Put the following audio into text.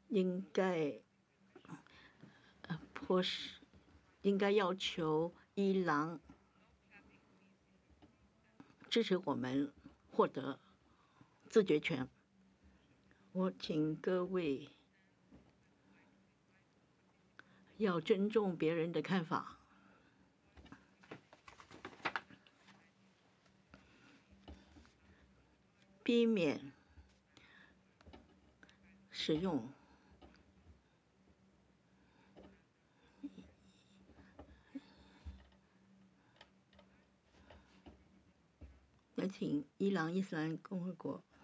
应该应该要求伊朗支持我们获得自决权。我请各位要尊重别人的看法，避免使用请伊朗伊斯兰共和国